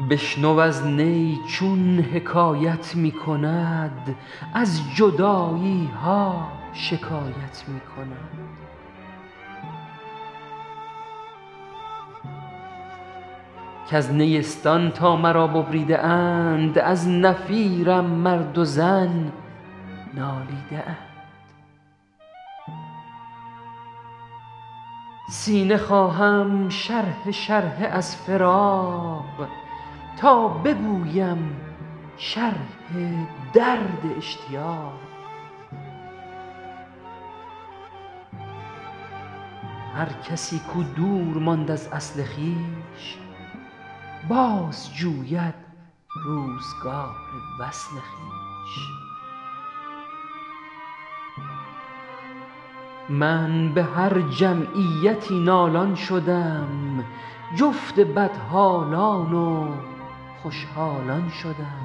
بشنو از نی چون حکایت می کند، از جدایی ها شکایت می کند. کز نیستان تا مرا ببریده اند، از نفیرم مرد و زن نالیده اند. سینه خواهم شرحه شرحه از فراق، تا بگویم شرح درد اشتیاق. هر کسی کو دور ماند از اصل خویش، باز جوید روزگار وصل خویش. من به هر جمعیتی نالان شدم، جفت بدحالان و خوشحالان شدم.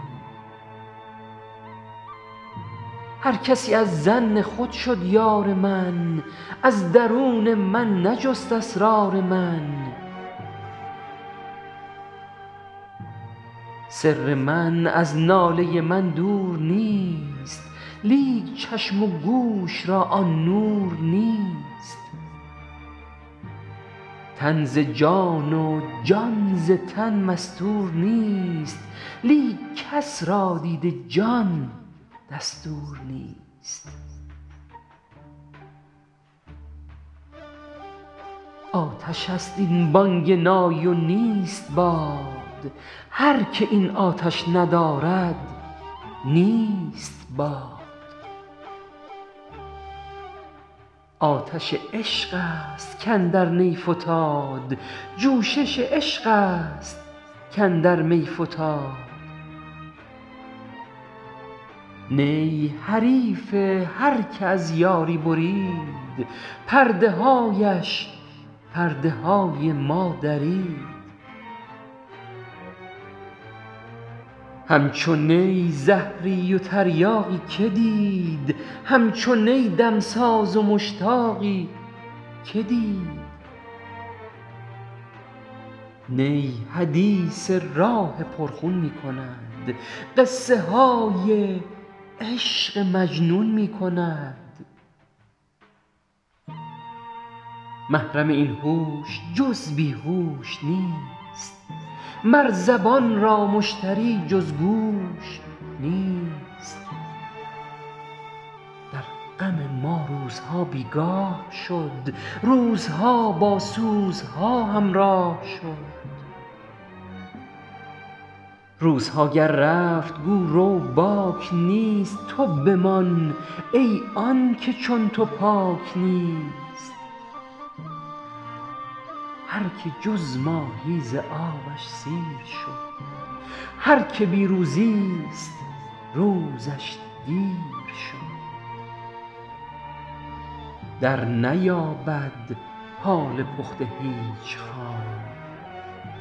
هر کسی از ظن خود شد یار من، از درون من نجست اسرار من. سر من از ناله من دور نیست، لیک چشم و گوش را آن نور نیست. تن ز جان و جان ز تن مستور نیست، لیک کس را دید جان دستور نیست. آتش است این بانگ نای و نیست باد، هر که این آتش ندارد نیست باد. آتش عشق است کاندر نی فتاد، جوشش عشق است کاندر می فتاد. نی حریف هر که از یاری برید، پرده هایش پرده های ما درید. همچو نی زهری و تریاقی که دید، همچو نی دمساز و مشتاقی که دید. نی حدیث راه پرخون می کند، قصه های عشق مجنون می کند. محرم این هوش جز بی هوش نیست، مر زبان را مشتری جز گوش نیست. در غم ما روزها بیگاه شد، روزها با سوزها همراه شد. روزها گر رفت گو رو باک نیست، تو بمان ای آن که چون تو پاک نیست. هر که جز ماهی ز آبش سیر شد، هر که بی روزیست روزش دیر شد. در نیابد حال پخته هیچ خام،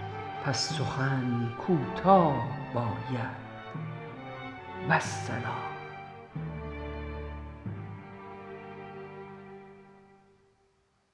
پس سخن کوتاه باید والسلام.